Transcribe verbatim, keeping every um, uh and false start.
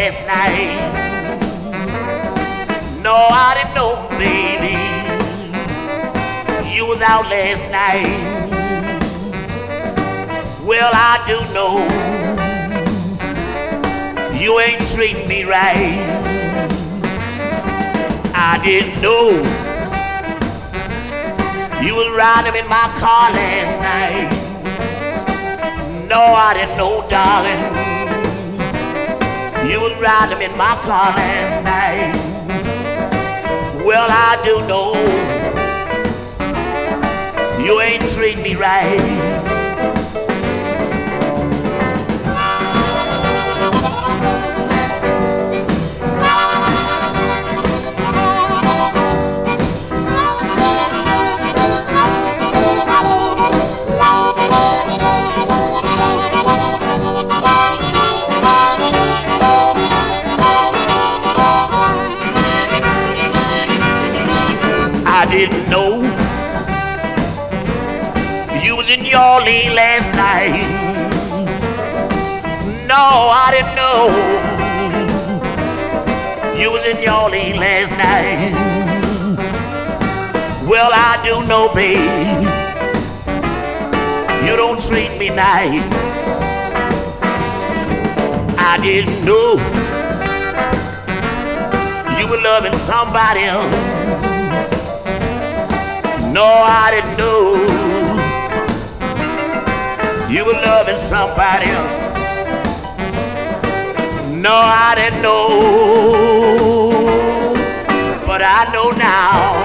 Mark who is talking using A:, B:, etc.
A: last night. No, I didn't know, baby, you was out last night. Well, I do know you ain't treating me right. I didn't know you was riding in my car last night. No, I didn't know, darling, you was riding in my car last night. Well, I do know you ain't treating me right. I didn't know you was in your lane last night. No, I didn't know you was in your lane last night. Well, I do know, babe, you don't treat me nice. I didn't know you were loving somebody else. No, I didn't know you were loving somebody else. No, I didn't know, but I know now